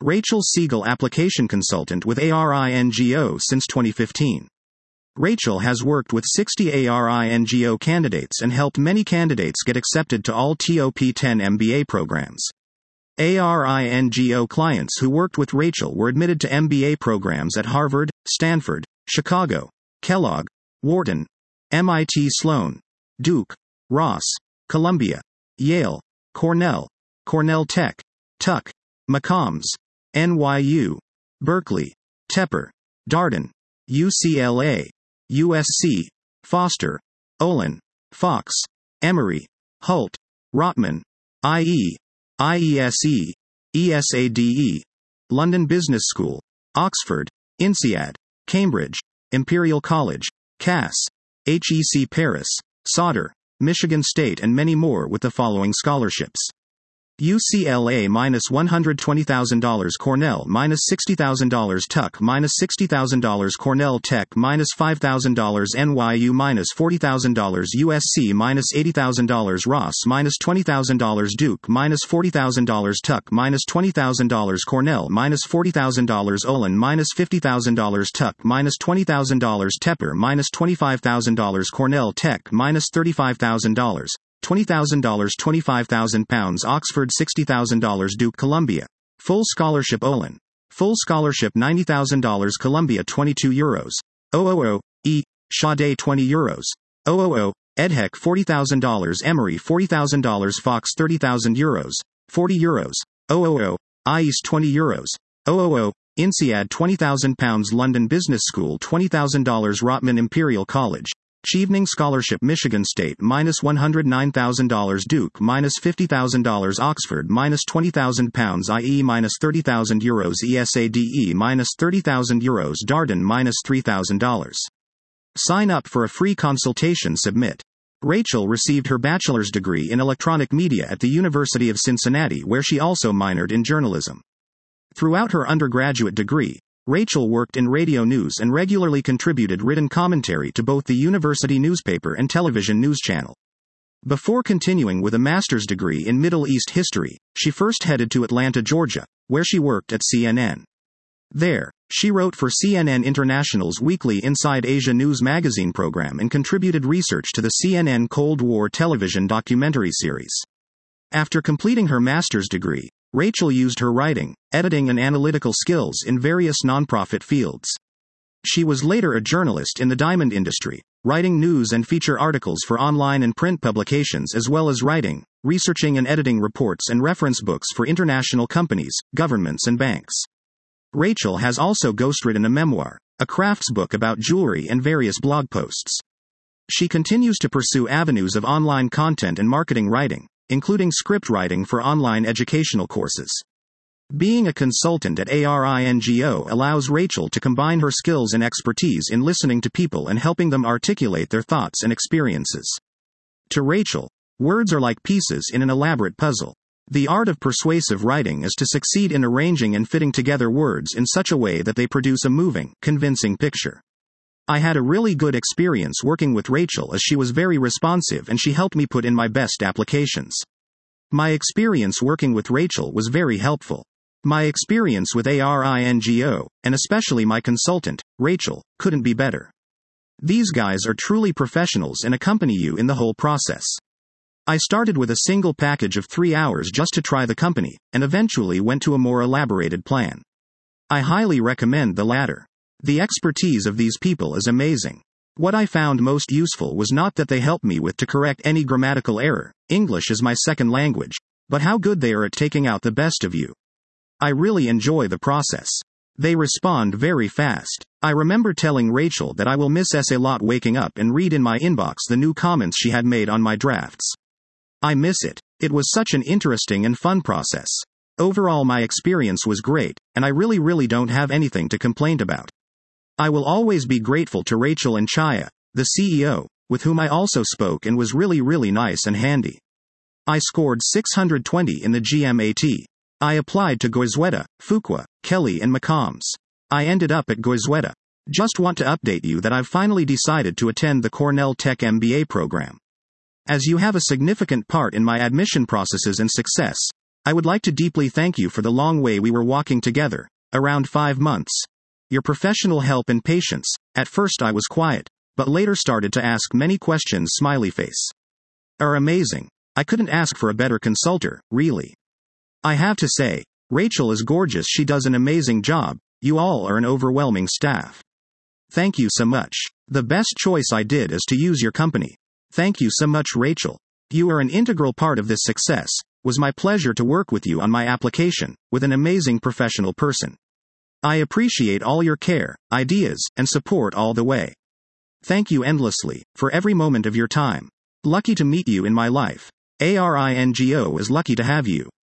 Rachel Siegel, application consultant with ARINGO since 2015. Rachel has worked with 60 ARINGO candidates and helped many candidates get accepted to all top 10 MBA programs. ARINGO clients who worked with Rachel were admitted to MBA programs at Harvard, Stanford, Chicago, Kellogg, Wharton, MIT Sloan, Duke, Ross, Columbia, Yale, Cornell, Cornell Tech, Tuck, McCombs, NYU, Berkeley, Tepper, Darden, UCLA, USC, Foster, Olin, Fox, Emory, Hult, Rotman, IE, IESE, ESADE, London Business School, Oxford, INSEAD, Cambridge, Imperial College, Cass, HEC Paris, Sauder, Michigan State, and many more with the following scholarships: UCLA -$120,000, Cornell -$60,000, Tuck -$60,000, Cornell Tech -$5,000, NYU -$40,000, USC -$80,000, Ross -$20,000, Duke -$40,000, Tuck -$20,000, Cornell -$40,000, Olin -$50,000, Tuck -$20,000, Tepper -$25,000, Cornell Tech -$35,000. $20,000, 25,000 pounds, Oxford $60,000, Duke, Columbia. Full scholarship Olin. Full scholarship $90,000, Columbia €22. 000, Sade €20. 000, EdHec $40,000, Emory $40,000, Fox €30,000, €40. 000, IES €20. 000, INSEAD £20,000, London Business School $20,000, Rotman Imperial College. Chevening Scholarship Michigan State -$109,000, Duke -$50,000, Oxford -$20,000, IE -$30,000, ESADE -$30,000, Darden -$3,000. Sign up for a free consultation. Submit. Rachel received her bachelor's degree in electronic media at the University of Cincinnati, where she also minored in journalism. Throughout her undergraduate degree, Rachel worked in radio news and regularly contributed written commentary to both the university newspaper and television news channel. Before continuing with a master's degree in Middle East history, she first headed to Atlanta, Georgia, where she worked at CNN. There, she wrote for CNN International's weekly Inside Asia News magazine program and contributed research to the CNN Cold War television documentary series. After completing her master's degree, Rachel used her writing, editing, and analytical skills in various nonprofit fields. She was later a journalist in the diamond industry, writing news and feature articles for online and print publications, as well as writing, researching, and editing reports and reference books for international companies, governments, and banks. Rachel has also ghostwritten a memoir, a crafts book about jewelry, and various blog posts. She continues to pursue avenues of online content and marketing writing, including script writing for online educational courses. Being a consultant at ARINGO allows Rachel to combine her skills and expertise in listening to people and helping them articulate their thoughts and experiences. To Rachel, words are like pieces in an elaborate puzzle. The art of persuasive writing is to succeed in arranging and fitting together words in such a way that they produce a moving, convincing picture. I had a really good experience working with Rachel, as she was very responsive and she helped me put in my best applications. My experience working with Rachel was very helpful. My experience with ARINGO, and especially my consultant, Rachel, couldn't be better. These guys are truly professionals and accompany you in the whole process. I started with a single package of 3 hours just to try the company, and eventually went to a more elaborated plan. I highly recommend the latter. The expertise of these people is amazing. What I found most useful was not that they help me with to correct any grammatical error, English is my second language, but how good they are at taking out the best of you. I really enjoy the process. They respond very fast. I remember telling Rachel that I will miss a lot waking up and read in my inbox the new comments she had made on my drafts. I miss it. It was such an interesting and fun process. Overall, my experience was great, and I really don't have anything to complain about. I will always be grateful to Rachel and Chaya, the CEO, with whom I also spoke and was really nice and handy. I scored 620 in the GMAT. I applied to Goizueta, Fuqua, Kelly, and McCombs. I ended up at Goizueta. Just want to update you that I've finally decided to attend the Cornell Tech MBA program. As you have a significant part in my admission processes and success, I would like to deeply thank you for the long way we were walking together, around 5 months. Your professional help and patience. At first I was quiet, but later started to ask many questions. Smiley face. Are amazing. I couldn't ask for a better consultor, really. I have to say, Rachel is gorgeous. She does an amazing job. You all are an overwhelming staff. Thank you so much. The best choice I did is to use your company. Thank you so much, Rachel. You are an integral part of this success. Was my pleasure to work with you on my application, with an amazing professional person. I appreciate all your care, ideas, and support all the way. Thank you endlessly, for every moment of your time. Lucky to meet you in my life. ARINGO is lucky to have you.